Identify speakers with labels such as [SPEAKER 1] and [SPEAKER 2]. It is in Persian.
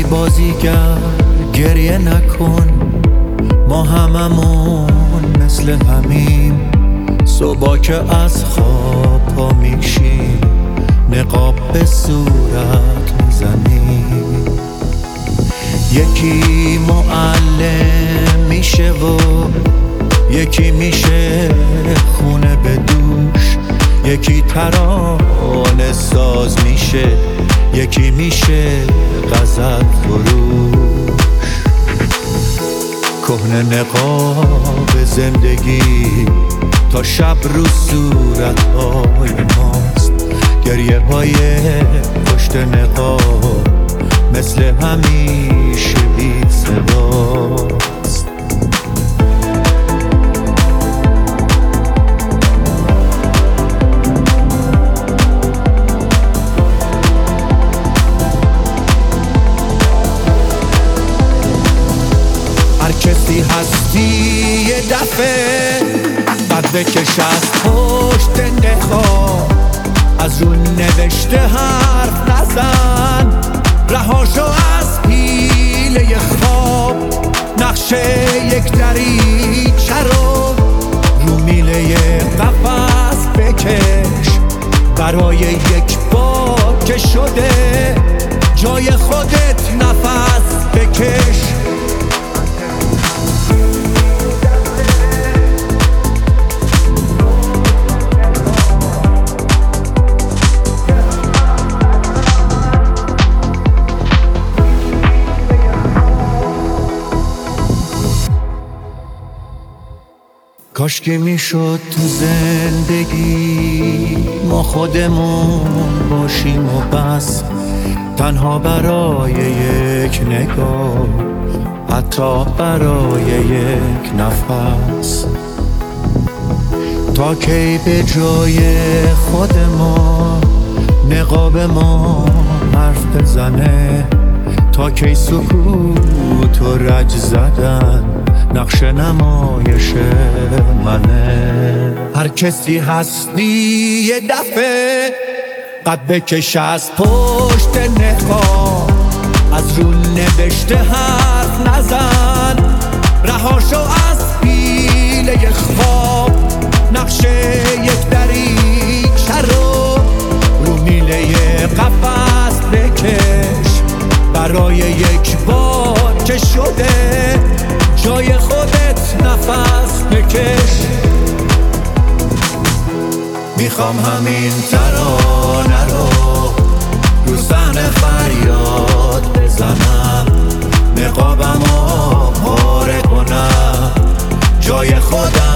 [SPEAKER 1] بازیگر گریه نکن، ما هممون مثل همیم. صبح که از خواب پا میشیم نقاب به صورت میزنیم. یکی معلم میشه و یکی میشه خونه به دوش، یکی ترانه ساز میشه، یکی میشه غزل فروش. کهنه نقاب زندگی تا شب رو صورتهای ماست، گریه های پشت نقاب مثل همیشه بی صداست. هر کسی هستی یه دفعه قد بکش از پشت نقاب، از رو نوشته حرف نزن، رهاشو از پیله خواب. نقشه یک دریچه رو میله قفس بکش، برای یک بار که شده جای خودت نفس بکش. کاش که میشد تو زندگی ما خودمون باشیم و بس، تنها برای یک نگاه، حتی برای یک نفس. تا کی به جای خود ما نقاب ما حرف بزنه، تا کی سکوت و رج زدن نقش نمایش منه. هر کسی هستی یه دفعه قد بکش از پشت نقاب، از رو نوشته حرف نزن، رهاشو از پیله خواب. نقشه یک دریچه رو میله قفس بکش، برای یک بار که شده جای خودت نفس بکش. میخوام همین ترانه رو صحنه فریاد بزنم، نقابمو پاره کنم، جای خودم